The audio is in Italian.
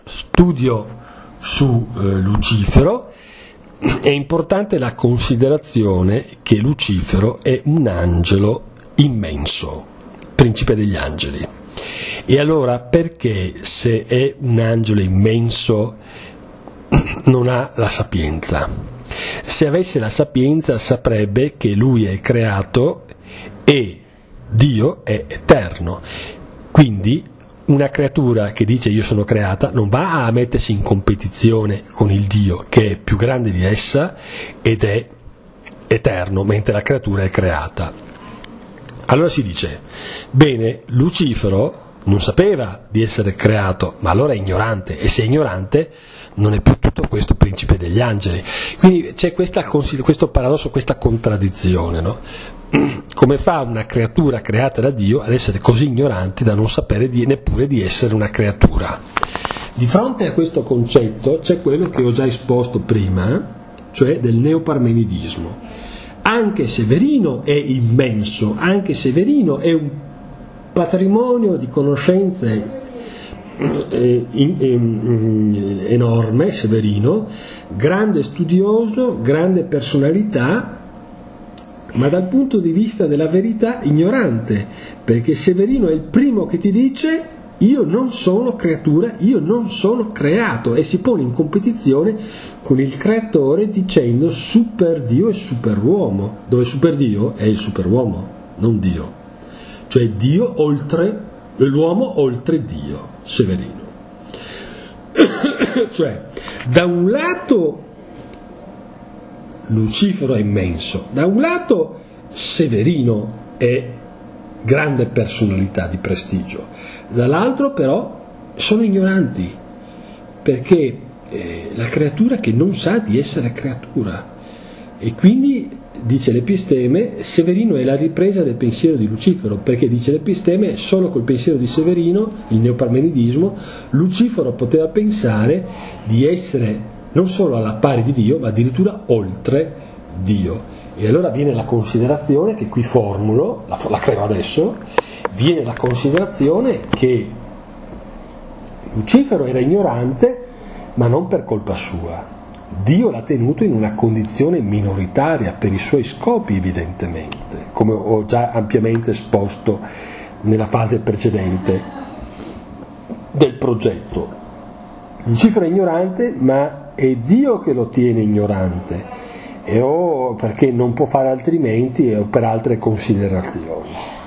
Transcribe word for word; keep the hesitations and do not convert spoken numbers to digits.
studio su eh, Lucifero, è importante la considerazione che Lucifero è un angelo immenso, principe degli angeli. E allora perché, se è un angelo immenso, non ha la sapienza? Se avesse la sapienza saprebbe che lui è creato e Dio è eterno. Quindi una creatura che dice io sono creata non va a mettersi in competizione con il Dio che è più grande di essa ed è eterno, mentre la creatura è creata. Allora si dice, bene, Lucifero non sapeva di essere creato, ma allora è ignorante, e se è ignorante non è più tutto questo principe degli angeli. Quindi c'è questa, questo paradosso, questa contraddizione, no? Come fa una creatura creata da Dio ad essere così ignorante da non sapere di, neppure di essere una creatura? Di fronte a questo concetto c'è quello che ho già esposto prima, cioè del neoparmenidismo. Anche Severino è immenso, anche Severino è un patrimonio di conoscenze enorme, Severino, grande studioso, grande personalità, ma dal punto di vista della verità ignorante, perché Severino è il primo che ti dice io non sono creatura, io non sono creato, e si pone in competizione con il creatore dicendo superdio e superuomo, dove superdio è il superuomo, non Dio, cioè Dio oltre l'uomo, oltre Dio, Severino. Cioè, da un lato Lucifero è immenso, da un lato Severino è grande personalità di prestigio, dall'altro però sono ignoranti, perché eh, la creatura che non sa di essere creatura, e quindi dice l'Episteme, Severino è la ripresa del pensiero di Lucifero, perché dice l'Episteme, solo col pensiero di Severino, il neoparmenidismo, Lucifero poteva pensare di essere non solo alla pari di Dio, ma addirittura oltre Dio. E allora viene la considerazione che qui formulo, la, la creo adesso, viene la considerazione che Lucifero era ignorante, ma non per colpa sua. Dio l'ha tenuto in una condizione minoritaria per i suoi scopi, evidentemente, come ho già ampiamente esposto nella fase precedente del progetto. Lucifero è ignorante, ma è Dio che lo tiene ignorante, e o perché non può fare altrimenti o per altre considerazioni.